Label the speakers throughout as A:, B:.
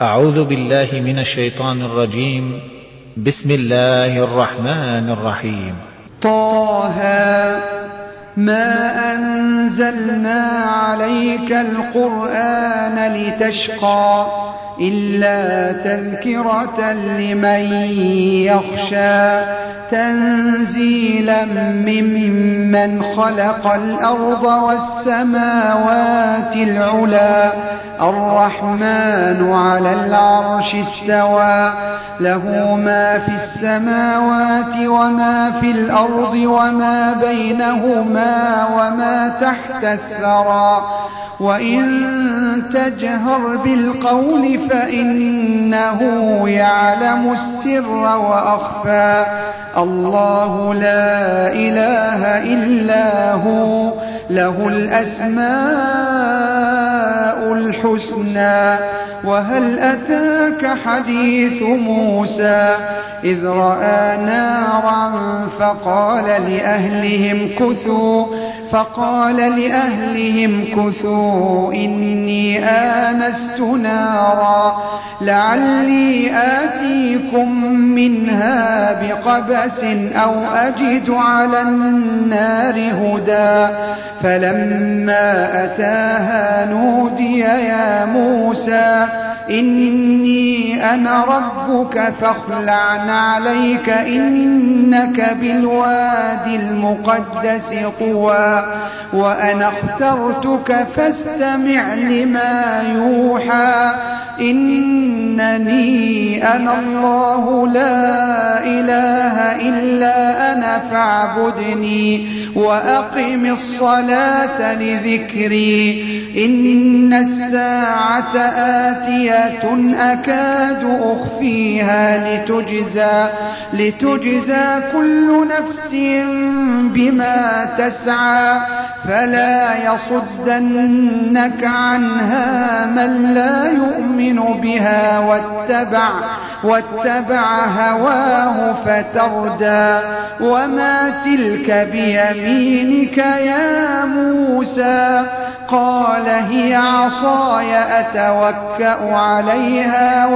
A: أعوذ بالله من الشيطان الرجيم. بسم الله الرحمن الرحيم.
B: طه ما أنزلنا عليك القرآن لتشقى إلا تذكرة لمن يخشى تنزيلا ممن خلق الأرض والسماوات العلى الرحمن على العرش استوى له ما في السماوات وما في الأرض وما بينهما وما تحت الثرى وإن تجهر بالقول فإنه يعلم السر وأخفى الله لا إله إلا هو له الأسماء الحسنى وهل أتاك حديث موسى إذ رأى نارا فقال لأهلهم كثوا إني آنست نارا لعلي آتيكم منها بقبس أو أجد على النار هدى فلما أتاها نودي يا موسى إني أنا ربك فاخلع عليك إنك بالوادي المقدس طوى وأنا اخترتك فاستمع لما يوحى إنني أنا الله لا إله إلا أنا فاعبدني وأقم الصلاة لذكري إن الساعة آتية أكاد أخفيها لتجزى كل نفس بما تسعى فلا يصدنك عنها من لا يؤمن بها واتبع هواه فتردى وما تلك بيمينك يا موسى قال هي عصاي أتوكأ عليها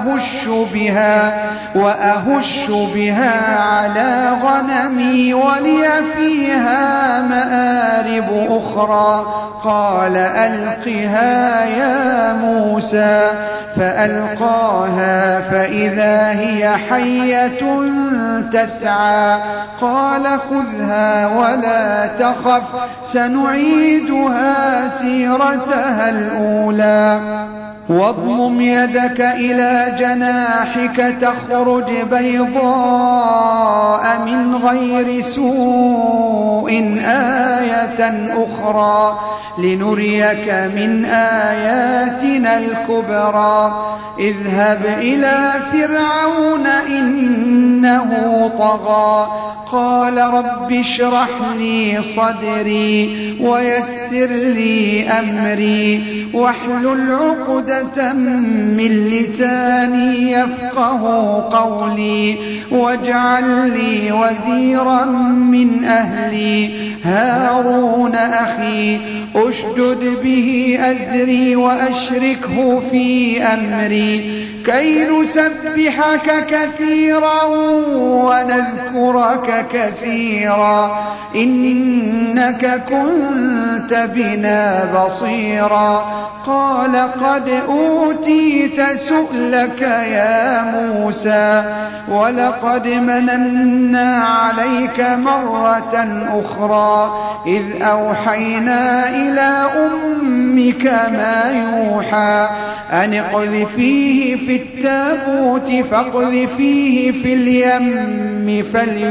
B: وأهش بها على غنمي ولي فيها مآرب أخرى قال ألقها يا موسى فألقاها فإذا هي حية تسعى قال خذها ولا تخف سنعيدها سيرتها الأولى واضمم يدك إلى جناحك تخرج بيضاء من غير سوء آية أخرى لنريك من آياتنا الكبرى اذهب إلى فرعون إنه طغى قال رب اشرح لي صدري ويسر لي أمري واحلل عقدة من لساني يفقه قولي واجعل لي وزيرا من أهلي هارون أخي أشدد به أزري وأشركه في أمري كي نسبحك كثيرا ونذكرك كثيرا إنك كنت بنا بصيرا قال قد أوتيت سؤلك يا موسى ولقد مننا عليك مرة أخرى إذ أوحينا إلى أمك ما يوحى أن اقذفيه في التابوت فاقذفيه في اليم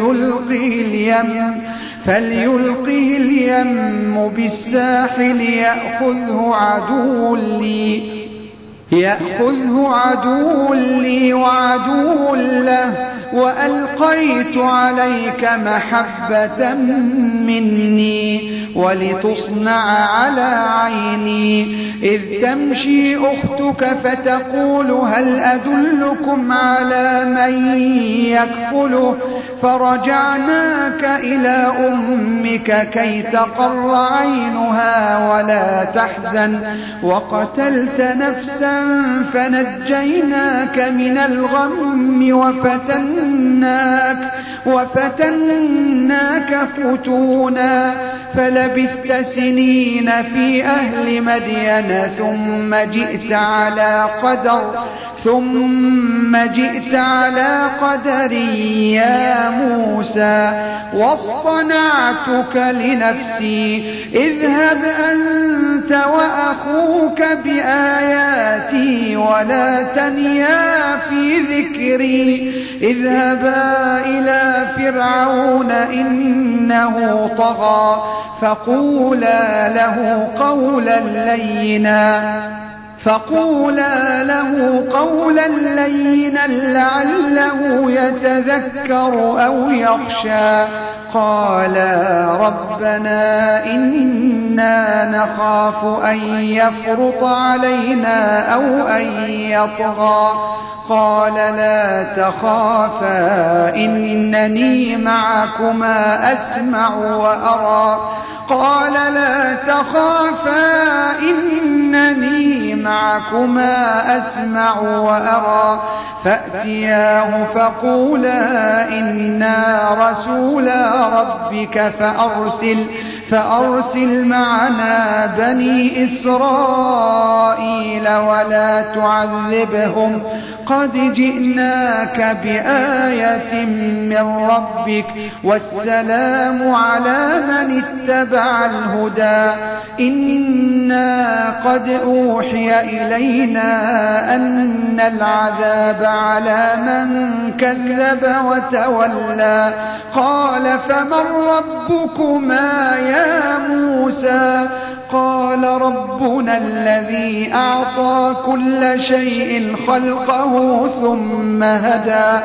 B: فليلقه اليم بالساحل يأخذه عدو لي وعدو له وألقيت عليك محبة مني ولتصنع على عيني إذ تمشي أختك فتقول هل أدلكم على من يكفله فرجعناك إلى أمك كي تقر عينها ولا تحزن وقتلت نفسا فنجيناك من الغم وفتناك فتونا فلبثت سنين في أهل مدين ثم جئت على قدر يا موسى واصطنعتك لنفسي اذهب أنت وأخوك بآياتي ولا تنيا في ذكري اذهبا إلى فرعون إنه طغى فقولا له قولا لينا لعله يتذكر أو يخشى قالا ربنا إنا نخاف أن يفرط علينا أو أن يطغى قال لا تخافا إنني معكما أسمع وأرى فأتياه فقولا إنا رسولا ربك فأرسل معنا بني إسرائيل ولا تعذبهم قد جئناك بآية من ربك والسلام على من اتبع الهدى إنا قد أوحي إلينا أن العذاب على من كذب وتولى قال فمن ربكما يا موسى قال ربنا الذي أعطى كل شيء خلقه ثم هدى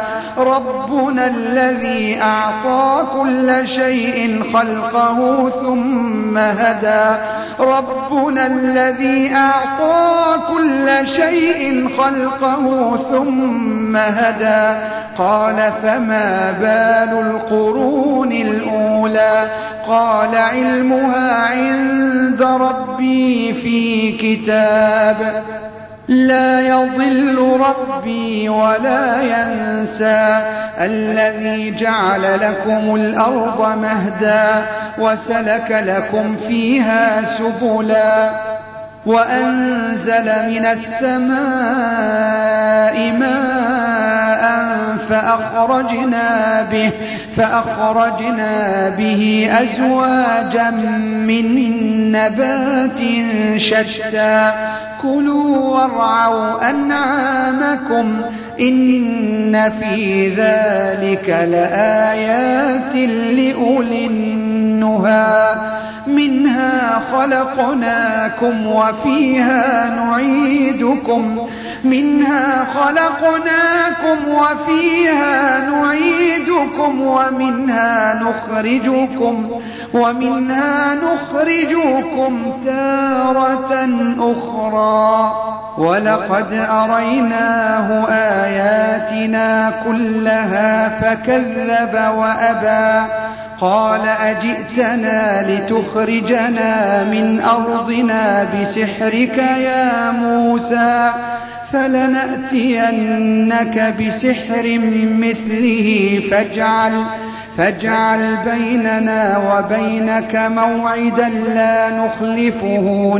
B: قال فما بال القرون الأولى قال علمها عند ربي في كتاب لا يضل ربي ولا ينسى الذي جعل لكم الأرض مهدا وسلك لكم فيها سبلا وأنزل من السماء ماء فأخرجنا به أزواجا من نبات شتى كلوا وارعوا أنعامكم إن في ذلك لآيات لأولي النهى منها خلقناكم وفيها نعيدكم ومنها نخرجكم تارة أخرى ولقد أريناه آياتنا كلها فكذب وأبى قال أجئتنا لتخرجنا من أرضنا بسحرك يا موسى فلنأتينك بسحر مثله فاجعل بيننا وبينك موعدا لا نخلفه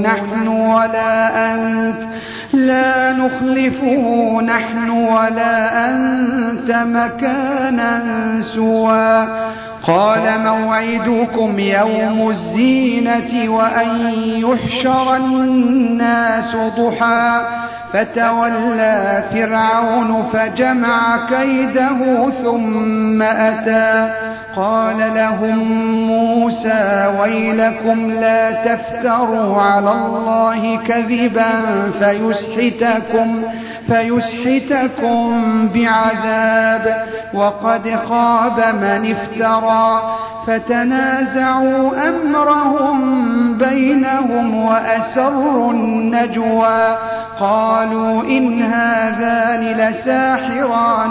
B: نحن ولا أنت مكانا سوى قال موعدكم يوم الزينة وأن يحشر الناس ضحى فتولى فرعون فجمع كيده ثم أتى قال لهم موسى ويلكم لا تفتروا على الله كذبا فيسحتكم بعذاب، وقد خاب من افترى. فتنازعوا أمرهم بينهم وأسروا النجوى، قالوا إن هذان لساحران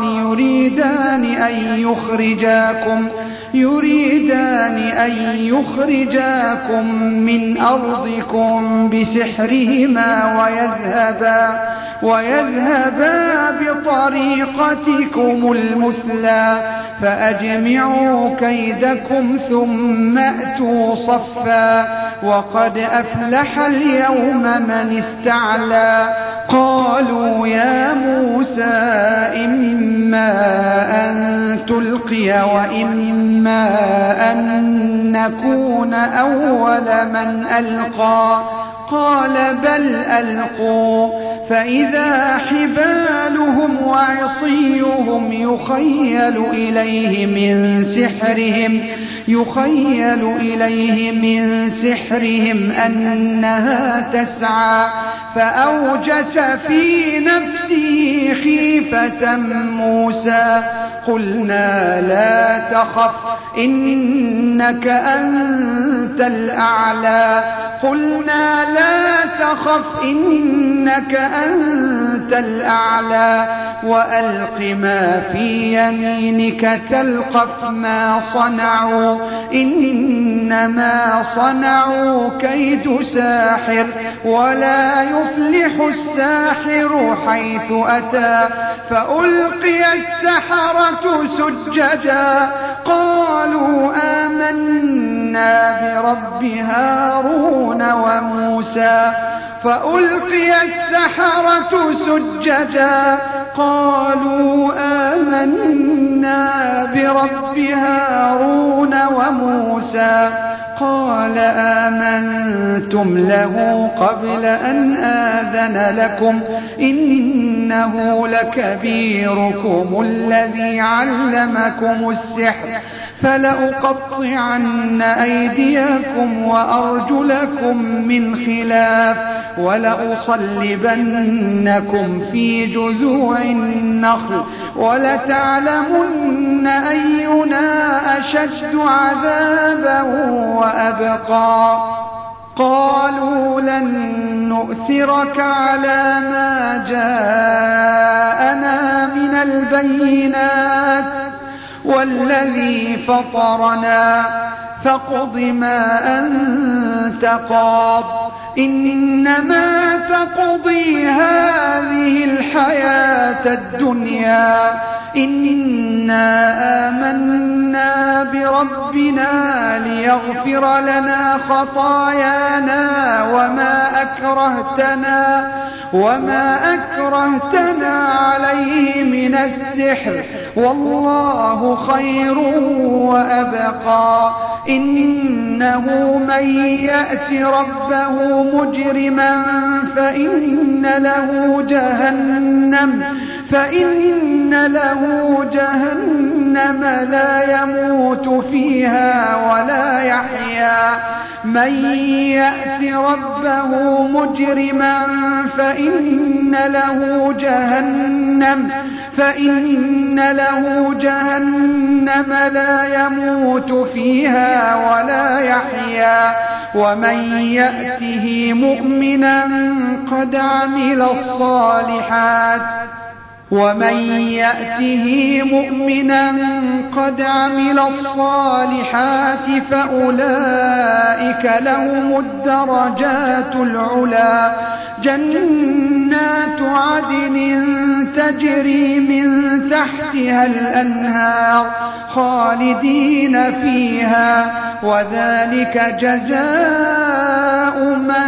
B: يريدان أن يخرجاكم من أرضكم بسحرهما ويذهبا بطريقتكم المثلى، فأجمعوا كيدكم ثم أتوا صفا، وقد أفلح اليوم من استعلى. قالوا يا موسى إما أن تلقي وإما أن نكون أول من ألقى، قال بل ألقوا، فإذا حبالهم وعصيهم يخيل إليه من سحرهم أنها تسعى، فأوجس في نفسه خيفة موسى. قلنا لا تخف إنك أنت الأعلى وألق ما في يمينك تلقف ما صنعوا، إنما صنعوا كيد ساحر، ولا يفلح الساحر حيث أتى. فألقي السحرة سجدا، قالوا آمنا برب هارون وموسى. فألقي السحرة سجدا، قالوا آمنا برب هارون وموسى. قال آمنتم له قبل أن آذن لكم، إنه لكبيركم الذي علمكم السحر، فلأقطعن أيديكم وأرجلكم من خلاف، ولأصلبنكم في جذوع النخل، ولتعلمن أينا أشد عذابا وأبقى. قالوا لن نؤثرك على ما جاءنا من البينات، والذي فطرنا فاقض ما أنت قاض، إنما تقضي هذه الحياة الدنيا. إنا آمنا بربنا ليغفر لنا خطايانا وما أكرهتنا عليه من السحر، والله خير وأبقى. إنه من يأت ربه مجرما فإن له جهنم لا يموت فيها ولا يحيا. من يأت ربه مجرما فإن له جهنم لا يموت فيها ولا يحيا. ومن يأته مؤمنا قد عمل الصالحات فأولئك لهم الدرجات العلى، جنات عدن تجري من تحتها الأنهار خالدين فيها، وذلك جزاء من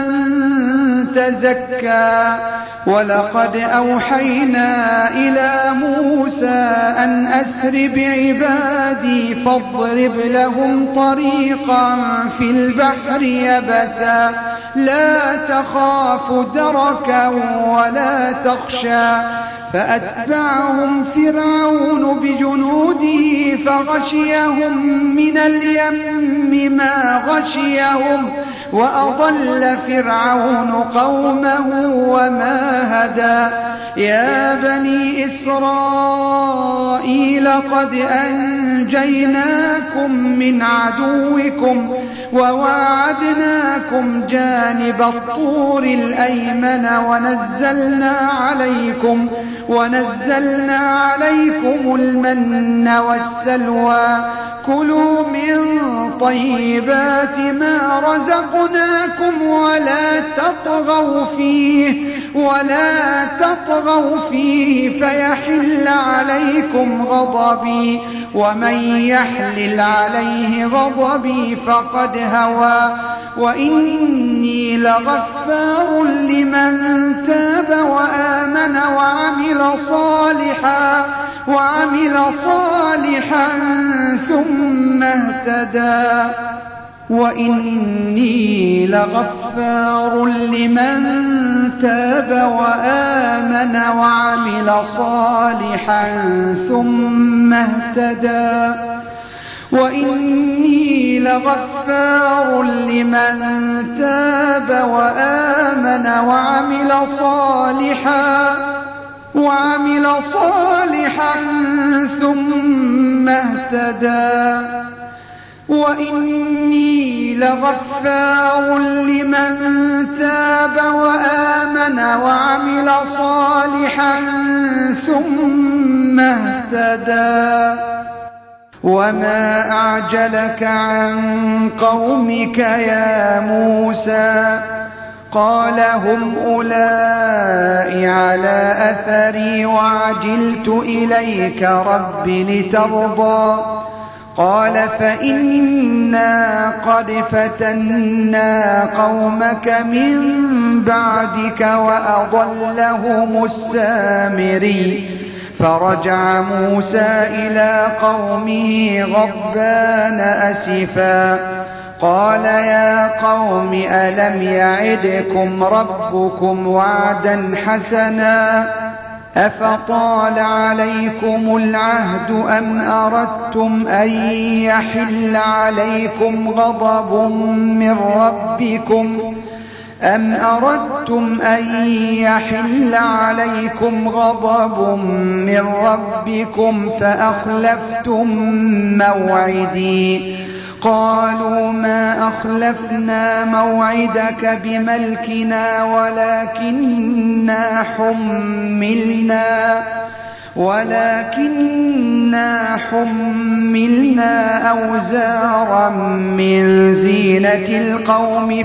B: تزكى. ولقد أوحينا إلى موسى أن أسر بعبادي فاضرب لهم طريقا في البحر يبسا لا تخاف دركا ولا تخشى. فأتبعهم فرعون بجنوده فغشيهم من اليم ما غشيهم، وأضل فرعون قومه وما هدى. يا بني إسرائيل قد أنجيناكم من عدوكم وواعدناكم جانب الطور الأيمن ونزلنا عليكم المن والسلوى كلوا من طيبات ما رزقناكم ولا تطغوا فيه فيحل عليكم غضبي ومن يحلل عليه غضبي فقد هوى وإني لغفار لمن تاب وآمن وعمل صالحا ثم اهتدى وإني لغفار لمن تاب وآمن وعمل صالحا ثم اهتدى وإني لغفار لمن تاب وآمن وعمل صالحا ثم اهتدى وإني لغفار لمن تاب وآمن وعمل صالحا ثم اهتدى وما أعجلك عن قومك يا موسى قال هم أولئك على أثري وعجلت إليك رب لترضى قال فإنا قد فتنا قومك من بعدك وأضلهم السامري فرجع موسى إلى قومه غضبان أسفا قال يا قوم ألم يعدكم ربكم وعدا حسنا أفطال عليكم العهد أم أردتم أن يحل عليكم غضب من ربكم فأخلفتم موعدي قالوا ما أخلفنا موعدك بملكنا ولكننا حملنا أوزارا من زينة القوم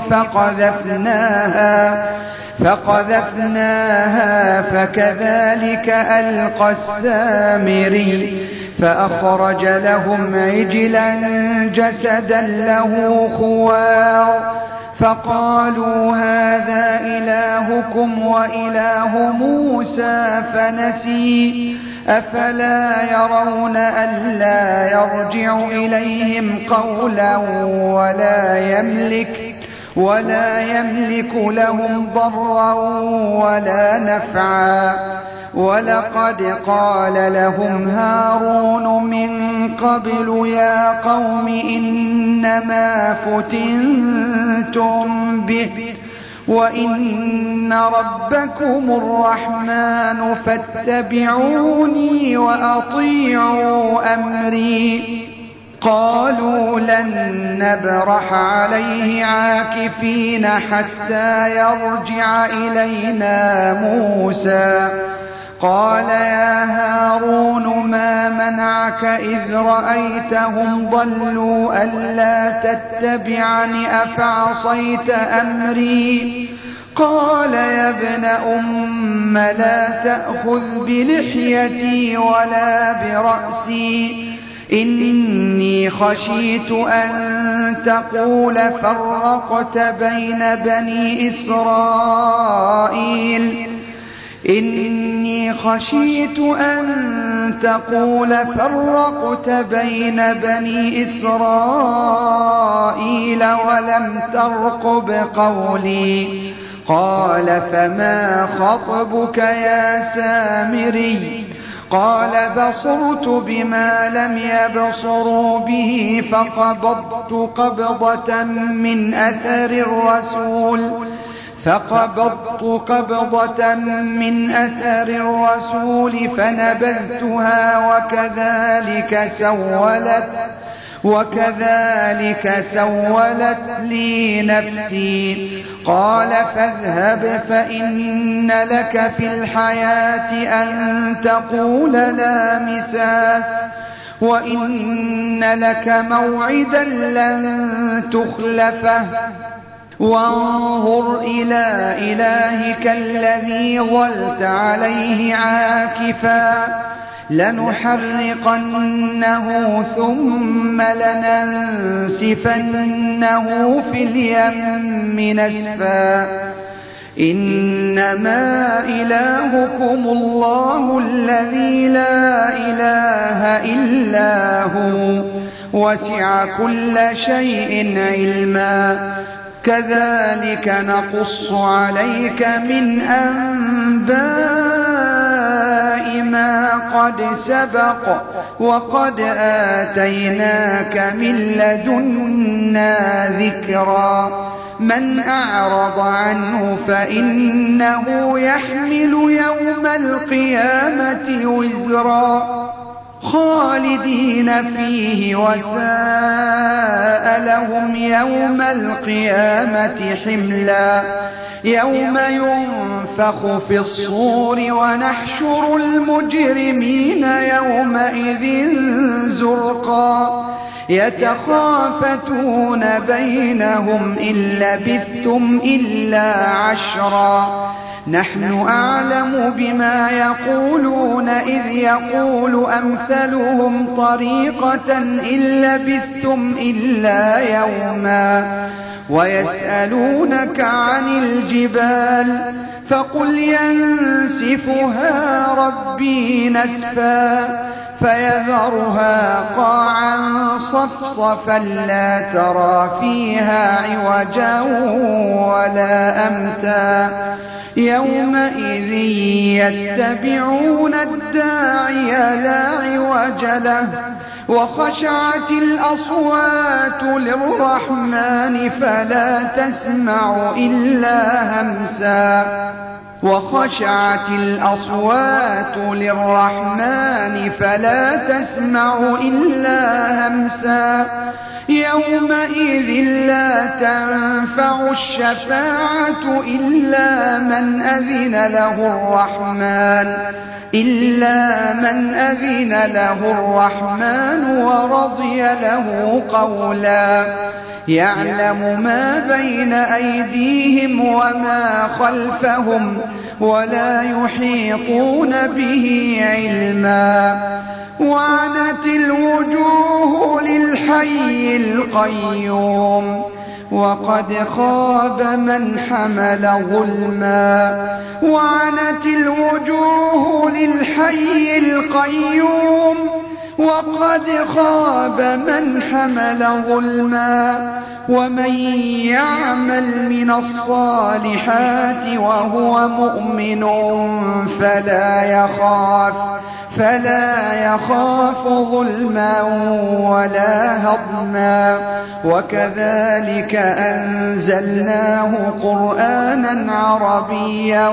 B: فقذفناها فكذلك ألقى السامري فأخرج لهم عجلا جسدا له خوار فقالوا هذا إلهكم وإله موسى فنسي أفلا يرون ألا يرجع إليهم قولا ولا يملك لهم ضرا ولا نفعا ولقد قال لهم هارون من قبل يا قوم إنما فتنتم به وإن ربكم الرحمن فاتبعوني وأطيعوا أمري قالوا لن نبرح عليه عاكفين حتى يرجع إلينا موسى قال يا هارون ما منعك إذ رأيتهم ضلوا ألا تتبعني أفعصيت أمري قال يا ابن أم لا تأخذ بلحيتي ولا برأسي إني خشيت أن تقول فرقت بين بني إسرائيل ولم ترقب قولي قال فما خطبك يا سامري قال بصرت بما لم يبصروا به فقبضت قبضة من أثر الرسول فقبضت قبضة من أثر الرسول فنبذتها وكذلك سولت لي نفسي. قال فاذهب فإن لك في الحياة أن تقول لا مساس وإن لك موعدا لن تخلفه وانظر إلى إلهك الذي ظلت عليه عاكفا لنحرقنه ثم لننسفنه في اليم نسفا. إنما إلهكم الله الذي لا إله إلا هو وسع كل شيء علما. كذلك نقص عليك من أنباء ما قد سبق وقد آتيناك من لدنا ذكرا. من أعرض عنه فإنه يحمل يوم القيامة وزرا خالدين فيه وساء لهم يوم القيامة حملا. يوم ينفخ في الصور ونحشر المجرمين يومئذ زرقا يتخافتون بينهم إن لبثتم إلا عشرا. نحن أعلم بما يقولون إذ يقول أمثلهم طريقة إن لبثتم إلا يوما ويسألونك عن الجبال فقل ينسفها ربي نسفا فيذرها قاعا صفصفا لا ترى فيها عوجا ولا أمتا. يومئذ يتبعون الداعي لا عوج له وخشعت الأصوات للرحمن فلا تسمع إلا همسا. وخشعت الأصوات للرحمن فلا تسمع إلا همسا. يومئذ لا تنفع الشفاعة إلا من أذن له الرحمن ورضي له قولا. يعلم ما بين أيديهم وما خلفهم ولا يحيطون به علما. وعنت الوجوه للحي القيوم وقد خاب من حمل ظلما. وعنت الوجوه للحي القيوم وقد خاب من حمل ظلما. ومن يعمل من الصالحات وهو مؤمن فلا يخاف ظلما ولا هضما. وكذلك أنزلناه قرآنا عربيا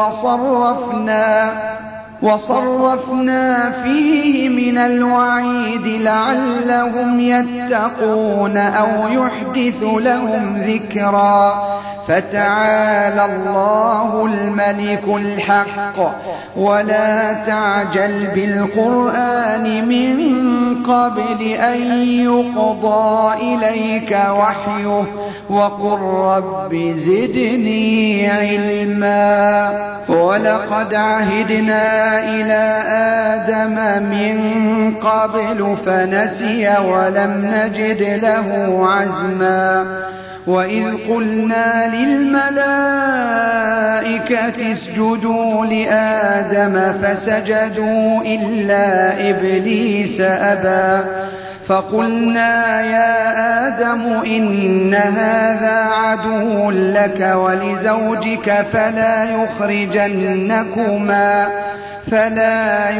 B: وصرفنا فيه من الوعيد لعلهم يتقون أو يحدث لهم ذكرا. فتعالى الله الملك الحق ولا تعجل بالقرآن من قبل أن يقضى إليك وحيه وقل رب زدني علما. ولقد عهدنا إلى آدم من قبل فنسي ولم نجد له عزما. وإذ قلنا للملائكة اسجدوا لآدم فسجدوا إلا إبليس أبى. فقلنا يا آدم إن هذا عدو لك ولزوجك فلا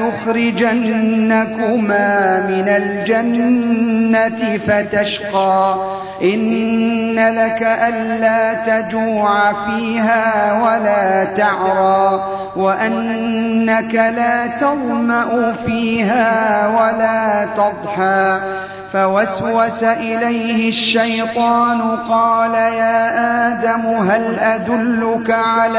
B: يخرجنكما من الجنة فتشقى. إن لك ألا تجوع فيها ولا تعرى وأنك لا تظمأ فيها ولا تضحى فوسوس إليه الشيطان قال يا آدم هل أدلك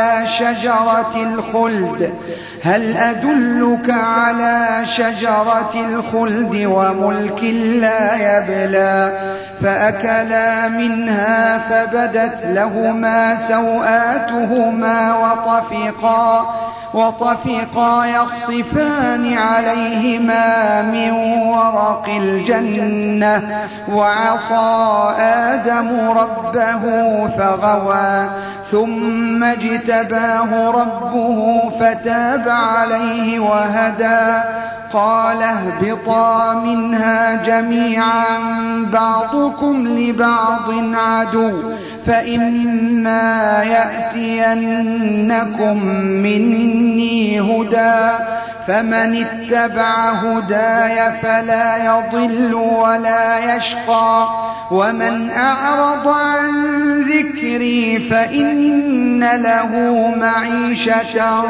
B: على شجرة الخلد وملك لا يبلى فأكلا منها فبدت لهما سوآتهما وطفقا يخصفان عليهما من ورق الجنة وعصى آدم ربه فغوى ثم اجتباه ربه فتاب عليه وهدى قال اهبطا منها جميعا بعضكم لبعض عدو فإما يأتينكم مني هدى فمن اتبع هداي فلا يضل ولا يشقى ومن أعرض عن ذكري فإن له معيشة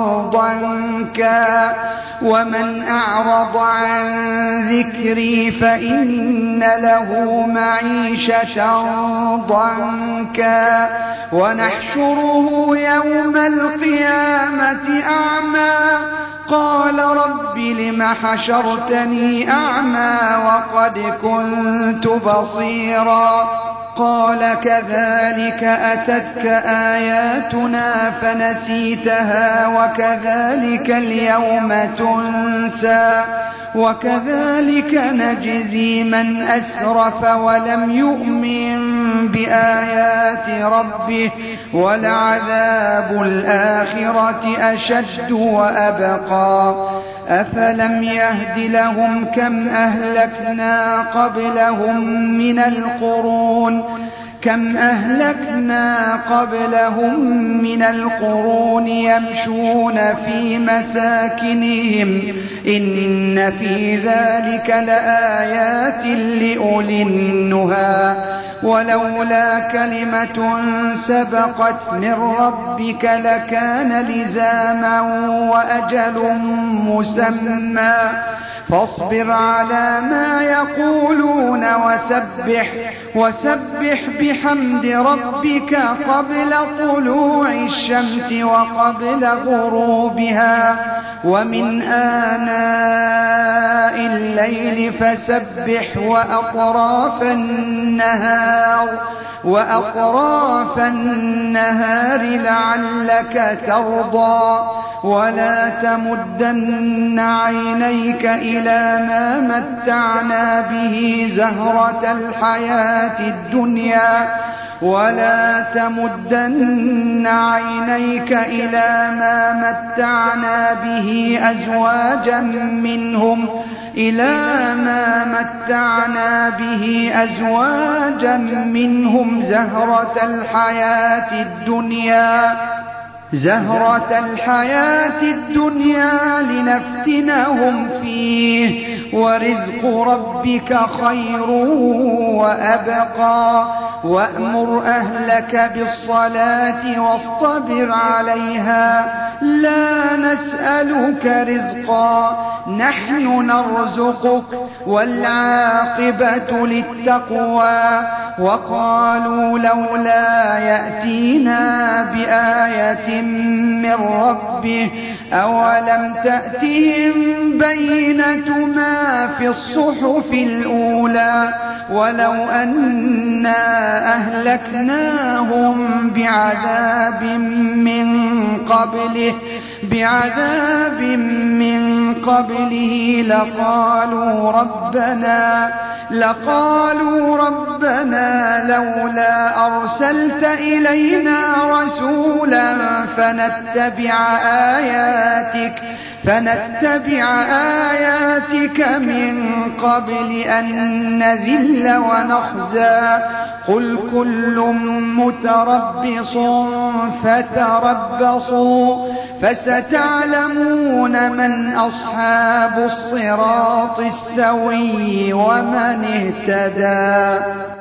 B: ضنكا ونحشره يوم القيامة أعمى قال رب لم حشرتني أعمى وقد كنت بصيرا قال كذلك أتتك آياتنا فنسيتها وكذلك اليوم تنسى وكذلك نجزي من أسرف ولم يؤمن بآيات ربه ولعذاب الآخرة أشد وأبقى أفلم يهد لهم كم أهلكنا قبلهم من القرون يمشون في مساكنهم إن في ذلك لآيات لأولي النهى ولولا كلمة سبقت من ربك لكان لزاما وأجل مسمى فاصبر على ما يقولون وسبح بحمد ربك قبل طلوع الشمس وقبل غروبها ومن آناء الليل فسبح وأطراف النهار لعلك ترضى ولا تمدن عينيك إلى ما متعنا به زهرة الحياة الدنيا لنفتنهم فيه ورزق ربك خير وأبقى وأمر أهلك بالصلاة واصطبر عليها لا نسألك رزقا نحن نرزقك والعاقبة للتقوى وقالوا لولا يأتينا بآية من ربه أولم تأتهم بينة ما في الصحف الأولى ولو أنا أهلكناهم بعذاب من قبله لقالوا ربنا لولا أرسلت إلينا رسولا فنتبع آياتك من قبل أن نذل ونخزى قل كل متربص فتربصوا فستعلمون من أصحاب الصراط السوي ومن اهتدى.